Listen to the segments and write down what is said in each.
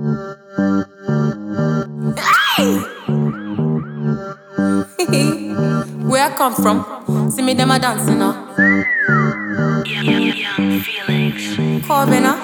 Where I come from, see me them a dancing now. Young feelings. Corbin now.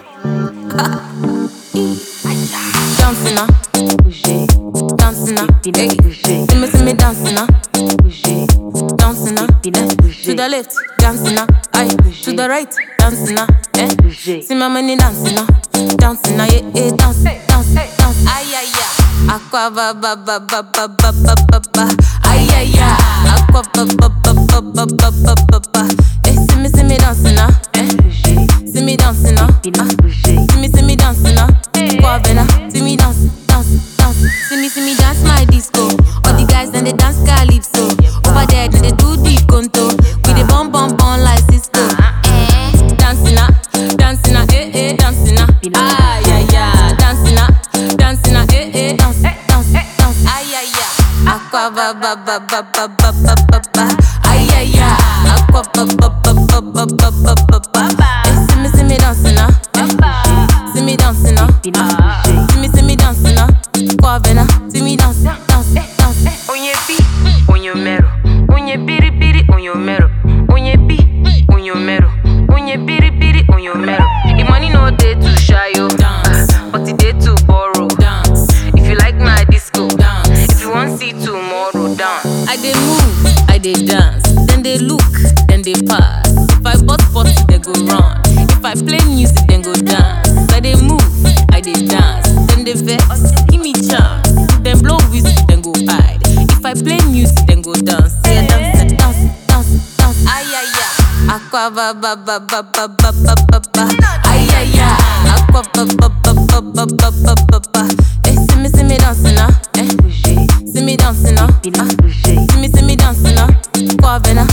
Dancing now. Dancing now. Hey. See me dancing now. Dancing now. To the left, dancing now. Aye. To the right, dancing now. See my money dancing now. Dancing now, yeah, dance, dance, dance. Aye, aye, aye. Aqua ba ba ba ba ba ba ba ba ba. Aye, aye, aye. Aqua ba ba ba ba ba ba ba ba ba. See me dancing now. See me dancing now. See me dancing now. Corbin, see me dance, dance, dance. See me dance my disco. All the guys then they dance calypso. Over there they do the conto. We the bum bum bum like Cisco. Dancing now, dancing now, dancing now. Ay ay ay, dancing now, dancing now, dance, dance, dance. Ay ay ay, aqua ba ba ba ba ba ba ba ba ba. Ay ay ay, aqua ba ba ba ba ba ba ba ba ba. See me dancing now, see me dancing now. See me dancing now. Corbin, see me dance, dance, dance. On your beat, on your metal. On your bitty bitty, on your metal. On your beat, on your metal. On your bitty bitty, on your metal. If money no day to shy yo, but the day to borrow. If you like my disco, if you want see tomorrow, dance. I dey move, I dey dance. Then they look, then they pass. If I bust bust, they go run. If I play music, then go dance. I dey move, I dey dance. Then they vex, give me chance. Then blow whistle, then go hide. If I play music, then go dance. Yeah, dance, dance, dance, dance. Ay ay ay. Aqua ba ba ba ba ba ba ba ba ba. Ay ay ay. Aqua ba ba ba ba ba ba ba ba ba. See me dancing now. See me dancing now. See me dancing now. Corbin,